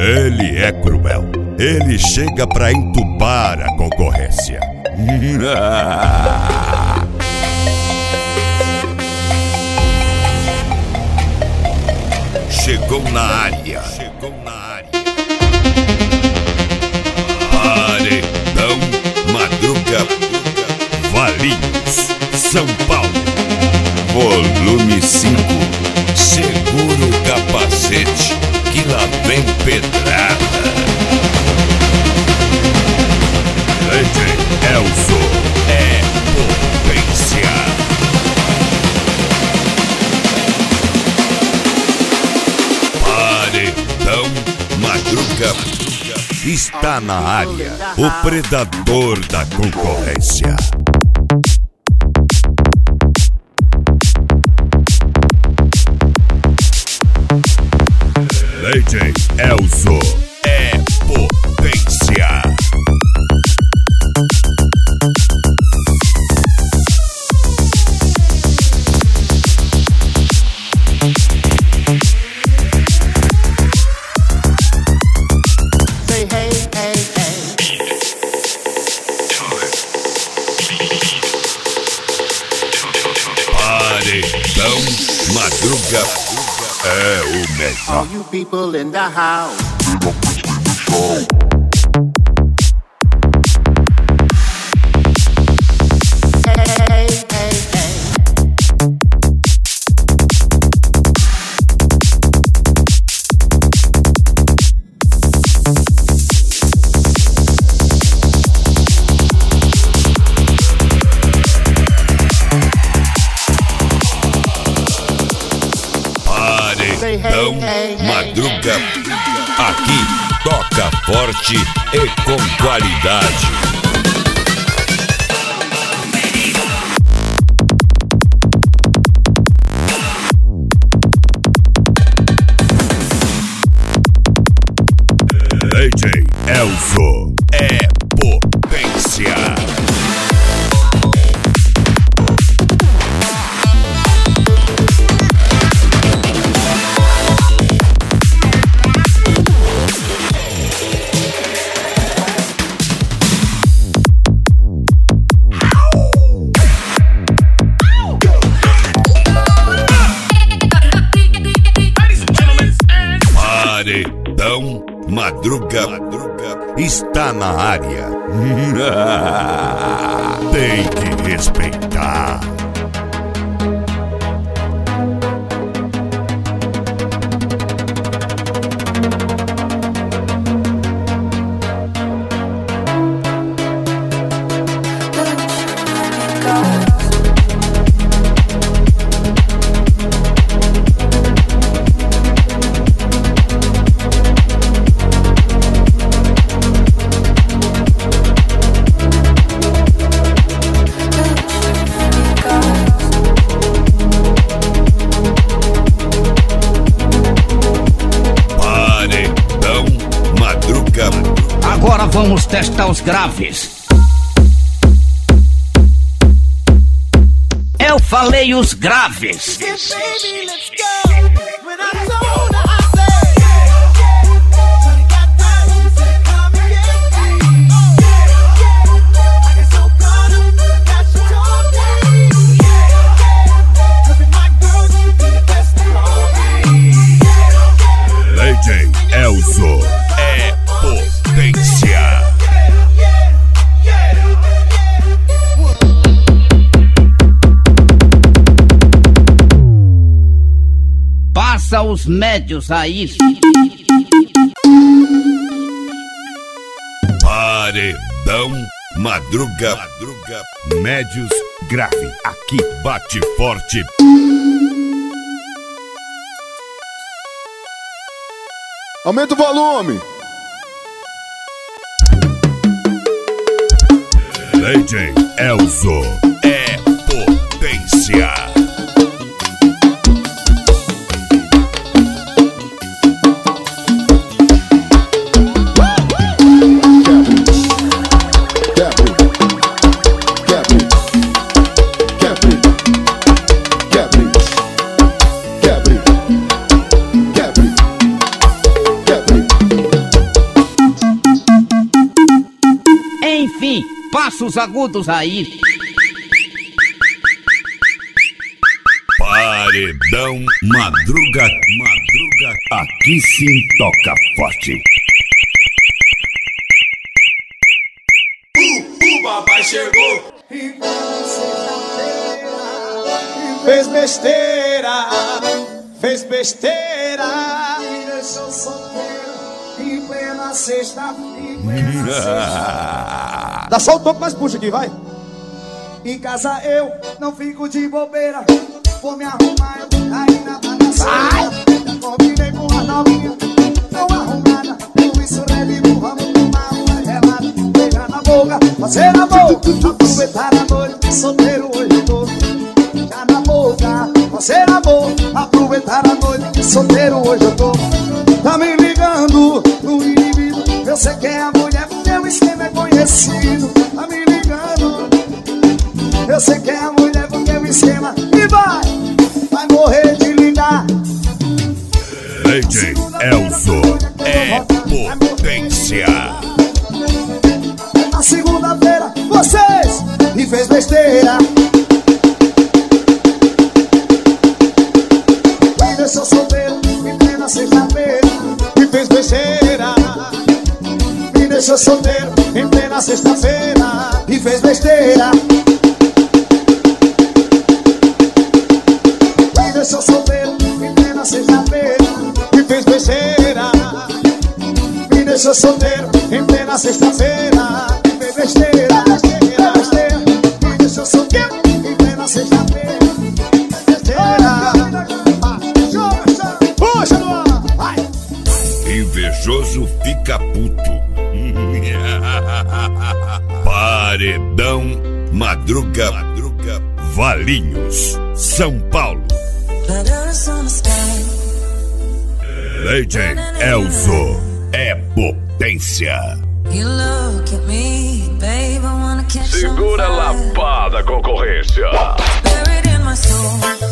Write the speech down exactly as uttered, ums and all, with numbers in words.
Ele é cruel. Ele chega pra entubar a concorrência. Chegou na área. Chegou na área. Paredão Madruga, Valinhos, São Paulo. Volume cinco. Segura o capacete que lá vem pedrada. Legend Elzo é potência. Paredão Madruga está na área, o predador da concorrência. Legend Elzo é potência. Say hey, hey, hey. Paredão Madruga é o melhor. All you people in the house. Hey, hey, hey, hey. Paredão Madruga, aqui toca forte e com qualidade. Legend Elzo é potência. Paredão Madruga, Madruga está na área. Tem que respeitar. Agora vamos testar os graves. Eu falei os graves. Legend Elzo é potência. Passa os médios aí. Paredão Madruga, Madruga, médios grave. Aqui bate forte. Aumenta o volume. Legend Elzo é potência. mim, passa os agudos aí. Paredão Madruga, Madruga, aqui sim toca forte. O papai chegou e fez besteira, fez besteira, me deixou solteiro em plena sexta, em plena sexta. Dá só o toque, mas puxa aqui, vai. Em casa eu não fico de bobeira, vou me arrumar, eu aí na bagaceira. Já combinei com a novinha, não arrumada, por isso revivo, vamos tomar uma gelada. Beijar na boca, fazer amor, aproveitar a noite, solteiro hoje eu tô. Já na boca, fazer amor, aproveitar a noite, solteiro hoje eu tô. Tá me ligando no inimigo, eu sei que é a mulher, meu esquema é conhecido. Tá me ligando, eu sei que é a mulher, porque o esquema e vai, vai morrer de ligar. D J Elzo é potência. Na segunda-feira, vocês me fez besteira, me deixou solteiro em plena sexta-feira. Me fez besteira, me deixou solteiro em plena sexta-feira. Me fez besteira, me deixou solteiro em plena sexta-feira. Me fez besteira, me deixou solteiro em plena sexta-feira. Me fez besteira, besteira, besteira, me deixou solteiro em plena sexta-feira. Puxa no ar, vai. Invejoso fica puto. Paredão Madruga, Madruga, Valinhos, São Paulo. D J Elzo é potência. Segura a lapada, concorrência.